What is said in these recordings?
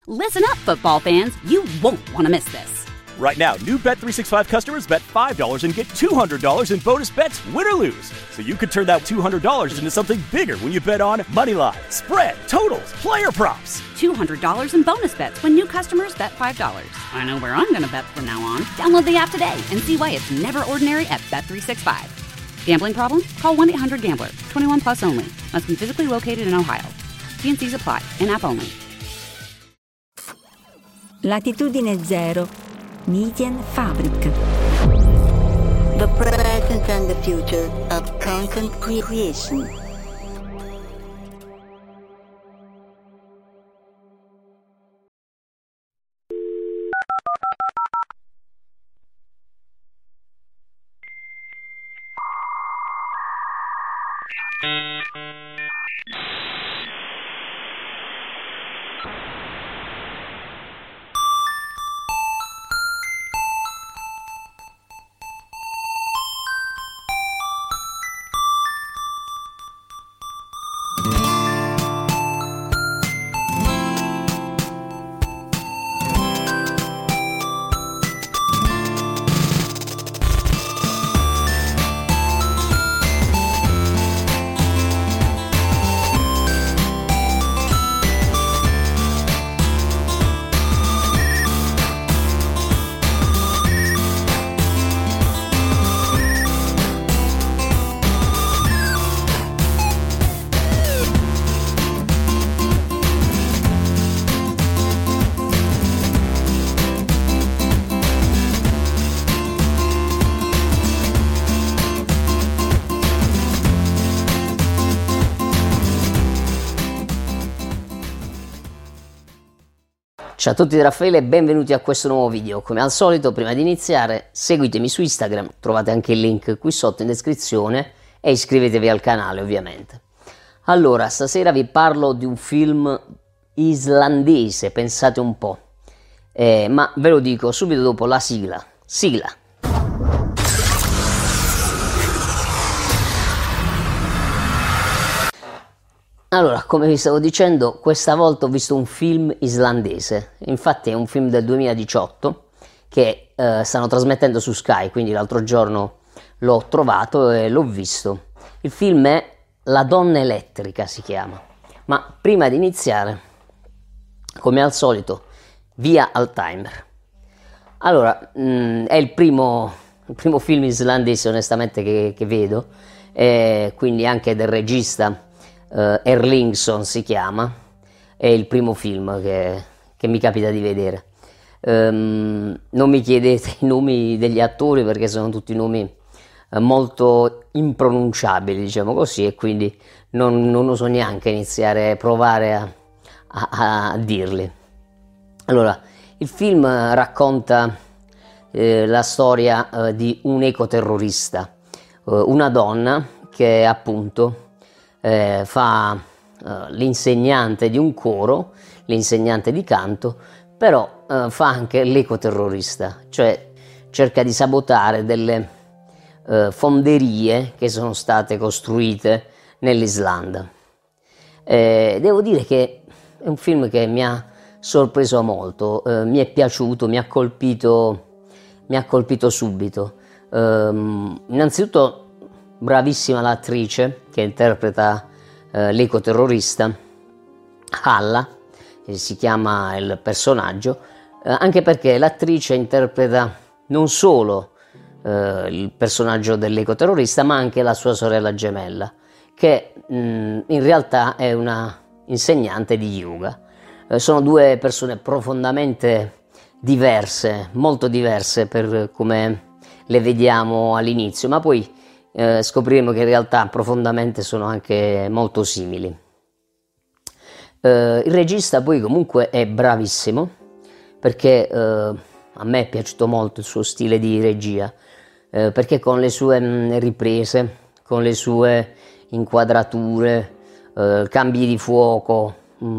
Listen up, football fans. You won't want to miss this. Right now, new Bet365 customers bet $5 and get $200 in bonus bets, win or lose. So you could turn that $200 into something bigger when you bet on moneyline, spread, totals, player props. $200 in bonus bets when new customers bet $5. I know where I'm going to bet from now on. Download the app today and see why it's never ordinary at Bet365. Gambling problem? Call 1-800-GAMBLER. 21 plus only. Must be physically located in Ohio. T&Cs apply. In-app only. Latitudine Zero, Median Fabric. The present and the future of content creation. Ciao a tutti da Raffaele e benvenuti a questo nuovo video. Come al solito, prima di iniziare, seguitemi su Instagram, trovate anche il link qui sotto in descrizione e iscrivetevi al canale ovviamente. Allora, stasera vi parlo di un film islandese, pensate un po', ma ve lo dico subito dopo la sigla. Sigla! Allora, come vi stavo dicendo, questa volta ho visto un film islandese, infatti è un film del 2018 che stanno trasmettendo su Sky, quindi l'altro giorno l'ho trovato e l'ho visto. Il film è La donna elettrica, si chiama. Ma prima di iniziare, come al solito, via al timer. Allora, è il primo film islandese onestamente che vedo, quindi anche del regista Erlingsson si chiama, è il primo film che mi capita di vedere. Non mi chiedete i nomi degli attori perché sono tutti nomi molto impronunciabili, diciamo così, e quindi non oso neanche iniziare a provare a dirli. Allora, il film racconta la storia di un ecoterrorista, una donna che appunto fa l'insegnante di un coro, l'insegnante di canto, però fa anche l'ecoterrorista, cioè cerca di sabotare delle fonderie che sono state costruite nell'Islanda. Devo dire che è un film che mi ha sorpreso molto, mi è piaciuto, mi ha colpito subito. Innanzitutto bravissima l'attrice che interpreta l'ecoterrorista, Halla, si chiama il personaggio, anche perché l'attrice interpreta non solo il personaggio dell'ecoterrorista, ma anche la sua sorella gemella, che in realtà è una insegnante di yoga. Sono due persone profondamente diverse, molto diverse per come le vediamo all'inizio, ma poi scopriremo che in realtà profondamente sono anche molto simili. Il regista poi comunque è bravissimo perché a me è piaciuto molto il suo stile di regia, perché con le sue riprese, con le sue inquadrature, cambi di fuoco,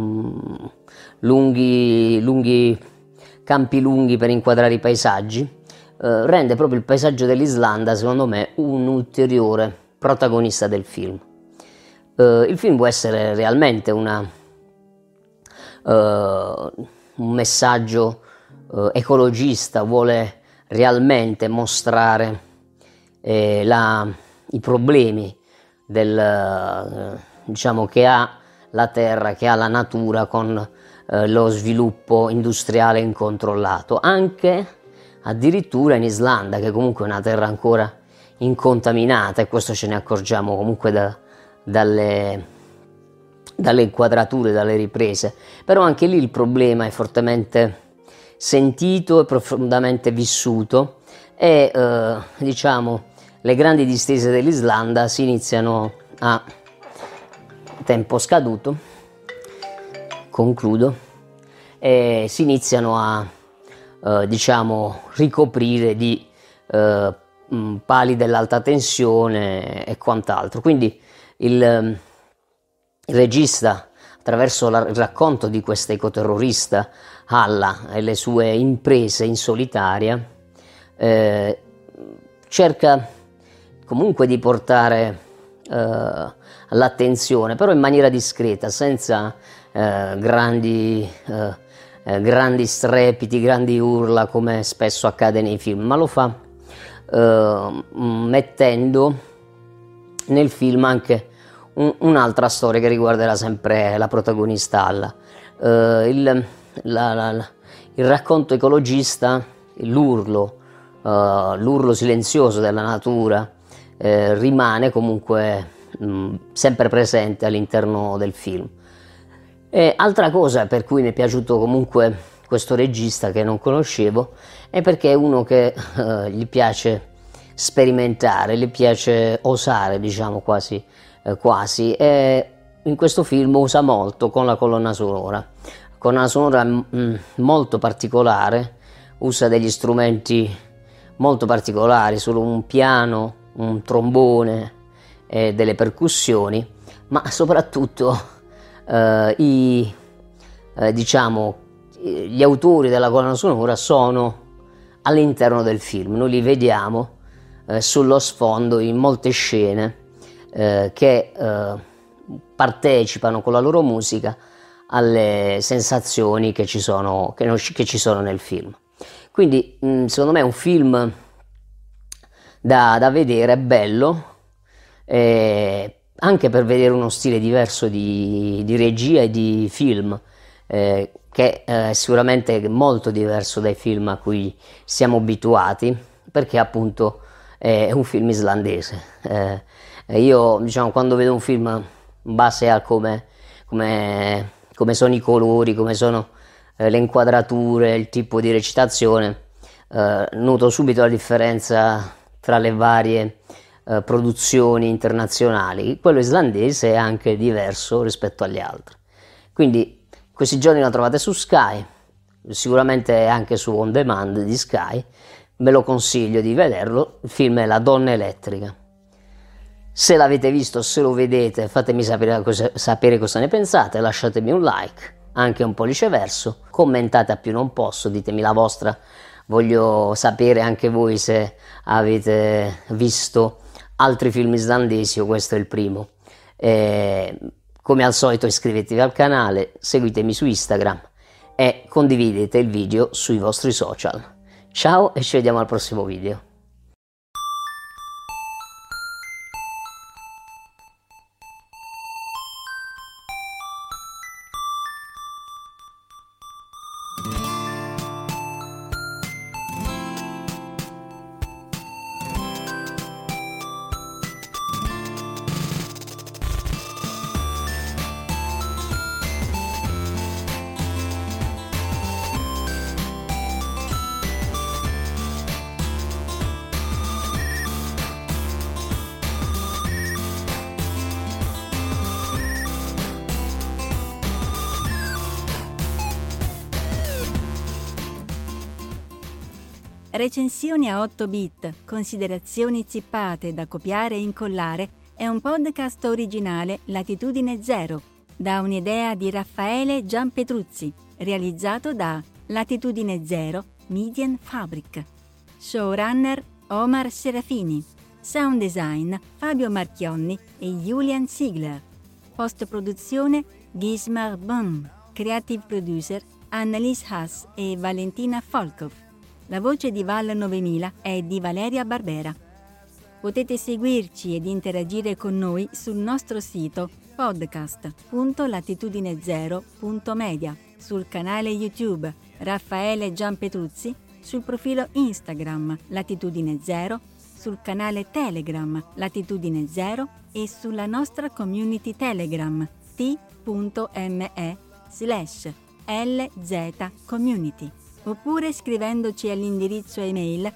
campi lunghi per inquadrare i paesaggi, rende proprio il paesaggio dell'Islanda, secondo me, un ulteriore protagonista del film. Il film può essere realmente una un messaggio ecologista, vuole realmente mostrare i problemi diciamo, che ha la terra, che ha la natura con lo sviluppo industriale incontrollato, anche addirittura in Islanda, che comunque è una terra ancora incontaminata, e questo ce ne accorgiamo comunque dalle inquadrature, dalle riprese. Però anche lì il problema è fortemente sentito e profondamente vissuto, e diciamo le grandi distese dell'Islanda si iniziano a tempo scaduto, concludo, e si iniziano a diciamo ricoprire di pali dell'alta tensione e quant'altro. Quindi il regista, attraverso il racconto di questa ecoterrorista Halla e le sue imprese in solitaria, cerca comunque di portare all'attenzione, però in maniera discreta, senza grandi strepiti, grandi urla come spesso accade nei film, ma lo fa mettendo nel film anche un'altra storia che riguarderà sempre la protagonista Halla. Il racconto ecologista, l'urlo silenzioso della natura rimane comunque sempre presente all'interno del film. E altra cosa per cui mi è piaciuto comunque questo regista, che non conoscevo, è perché è uno che gli piace sperimentare, gli piace osare, diciamo quasi, e in questo film usa molto con la colonna sonora molto particolare, usa degli strumenti molto particolari, solo un piano, un trombone e delle percussioni, ma soprattutto diciamo gli autori della colonna sonora sono all'interno del film. Noi li vediamo sullo sfondo in molte scene che partecipano con la loro musica alle sensazioni che ci sono nel film. Quindi secondo me è un film da vedere, bello, anche per vedere uno stile diverso di regia e di film, che è sicuramente molto diverso dai film a cui siamo abituati, perché appunto è un film islandese. Io, diciamo, quando vedo un film in base a come sono i colori, come sono le inquadrature, il tipo di recitazione, noto subito la differenza tra le varie produzioni internazionali. Quello islandese è anche diverso rispetto agli altri. Quindi questi giorni la trovate su Sky, sicuramente anche su On Demand di Sky, ve lo consiglio di vederlo. Il film è La donna elettrica. Se l'avete visto, se lo vedete, fatemi sapere cosa ne pensate, lasciatemi un like, anche un pollice verso, commentate a più non posso, ditemi la vostra, voglio sapere anche voi se avete visto altri film islandesi o questo è il primo. Come al solito iscrivetevi al canale, seguitemi su Instagram e condividete il video sui vostri social. Ciao e ci vediamo al prossimo video. Recensioni a 8 bit, considerazioni zippate da copiare e incollare è un podcast originale Latitudine Zero, da un'idea di Raffaele Gianpetruzzi, realizzato da Latitudine Zero Media Fabric. Showrunner Omar Serafini. Sound design Fabio Marchionni e Julian Ziegler. Post produzione Gismar Bum. Creative producer Annalise Haas e Valentina Volkov. La voce di Val 9000 è di Valeria Barbera. Potete seguirci ed interagire con noi sul nostro sito podcast.latitudinezero.media, sul canale YouTube Raffaele Gianpetruzzi, sul profilo Instagram Latitudine Zero, sul canale Telegram Latitudine Zero e sulla nostra community Telegram t.me/LZCommunity, oppure scrivendoci all'indirizzo email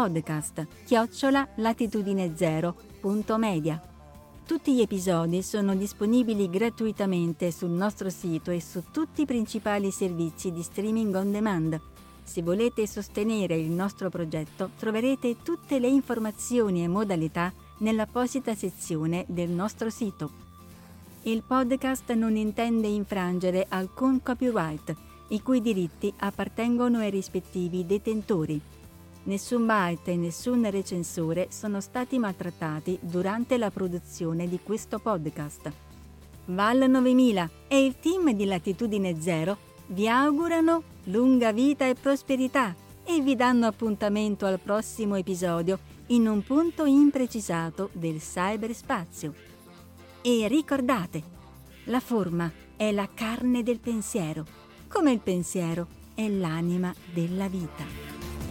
podcast@latitudinezero.media. Tutti gli episodi sono disponibili gratuitamente sul nostro sito e su tutti i principali servizi di streaming on demand. Se volete sostenere il nostro progetto, troverete tutte le informazioni e modalità nell'apposita sezione del nostro sito. Il podcast non intende infrangere alcun copyright, i cui diritti appartengono ai rispettivi detentori. Nessun byte e nessun recensore sono stati maltrattati durante la produzione di questo podcast. Val 9000 e il team di Latitudine Zero vi augurano lunga vita e prosperità e vi danno appuntamento al prossimo episodio in un punto imprecisato del cyberspazio. E ricordate, la forma è la carne del pensiero, come il pensiero è l'anima della vita.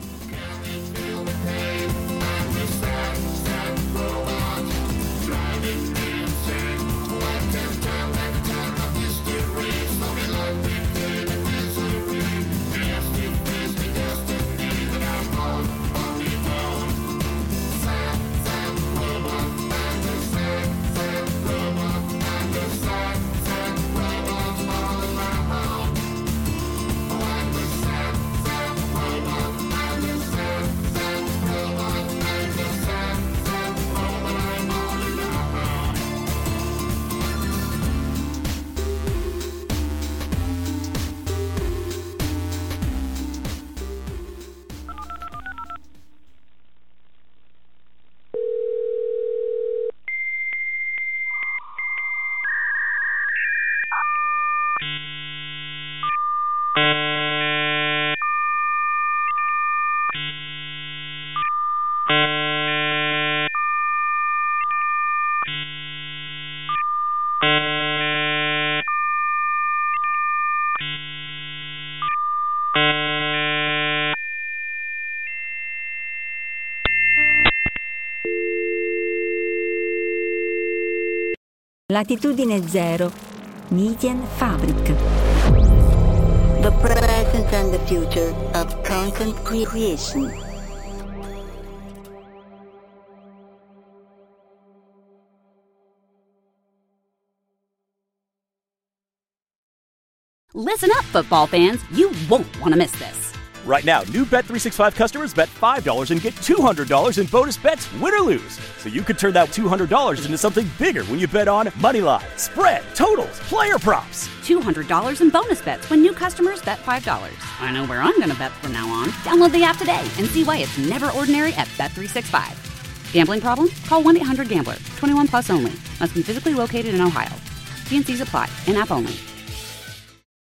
Latitudine Zero, Medienfabrik. The present and the future of content creation. Listen up, football fans. You won't want to miss this. Right now, new Bet365 customers bet $5 and get $200 in bonus bets, win or lose. So you could turn that $200 into something bigger when you bet on moneyline, spread, totals, player props. $200 in bonus bets when new customers bet $5. I know where I'm going to bet from now on. Download the app today and see why it's never ordinary at Bet365. Gambling problem? Call 1-800-GAMBLER. 21 plus only. Must be physically located in Ohio. T&Cs apply. In-app only.